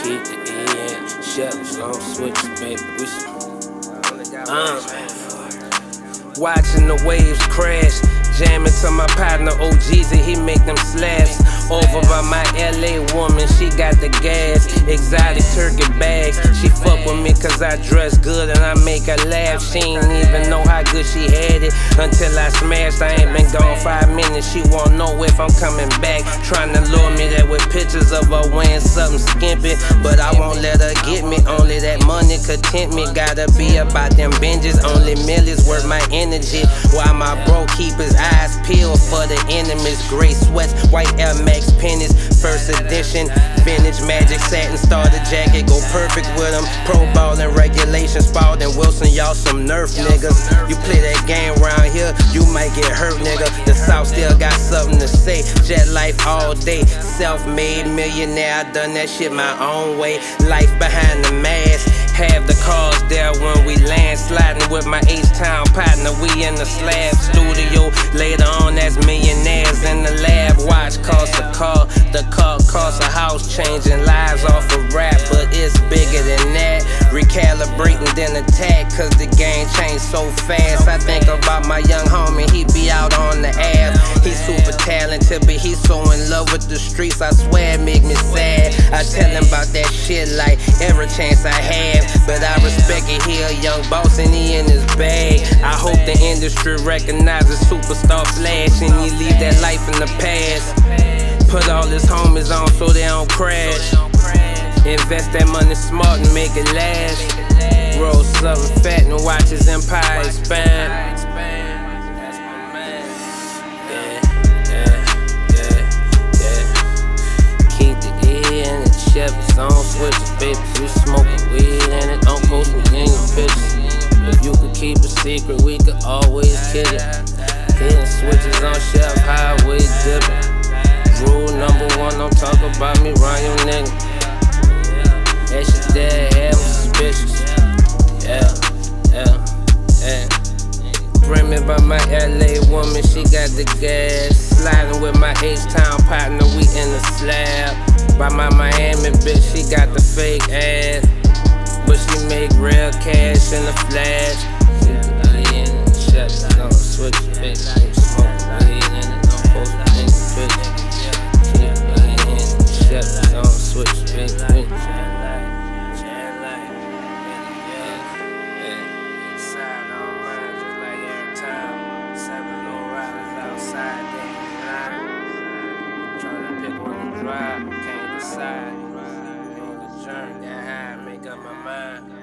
keep the E in. Chevs on switches, baby. Watching the waves crash, jamming to my partner OGs and he make them slaps. Over by my LA woman, she got the gas. Exotic turkey bags. She fuck with me cause I dress good and I make her laugh. She ain't even know how good she had it until I smashed. I ain't been gone 5 minutes. She won't know if I'm coming back. Trying to lure me there with pictures of her wearing something skimpy, but I won't let her get me. Only that money could tempt me. Gotta be about them binges. Only millions worth my energy. While my bro keep his eyes peeled for the enemies. Gray sweats, white Air Max pennies, first edition, vintage Magic satin starter jacket, go perfect with them. Pro ball and regulation, Spalding Wilson, y'all some Nerf niggas. You play that game round here, you might get hurt, nigga. The South still got something to say. Jet life all day, self-made millionaire. I done that shit my own way. Life behind the mask. Have the cars there when we land, sliding with my H-Town partner. We in the slab studio. Later on, that's millionaires in the lab. Watch cost a car, the car costs a house. Changing lives off of rap, but it's bigger than that. Recalibrating then attack, cause the game changed so fast. I think about my young homie, he be out on the Ave. He's super talented, but he's so in love with the streets. I swear it make me sad. I tell him about that shit like every chance I have. But I respect it, he a young boss and he in his bag. I hope the industry recognizes superstar flash and he leave that life in the past. Put all his homies on so they don't crash. Invest that money smart and make it last. Roll something fat and watch his empire expand. Keep the E in the Chevys on switches, baby. You smoking weed and it don't post me in your pictures. If you could keep a secret, we could always kill it. Hitting switches on Chef Highway dipping. Rule number 1, don't talk about me round your nigga. That shit there have me suspicious. Bring me by my LA woman, she got the gas. Sliding with my H-Town partner, we in the slab. By my Miami bitch, she got the fake ass, but she make real cash in the flash. She in the shut, don't switch it, bitch. Smoking weed and it don't post me in the picture. She in the shut, don't switch it, bitch. Can't decide. On the journey, that high, make up my mind.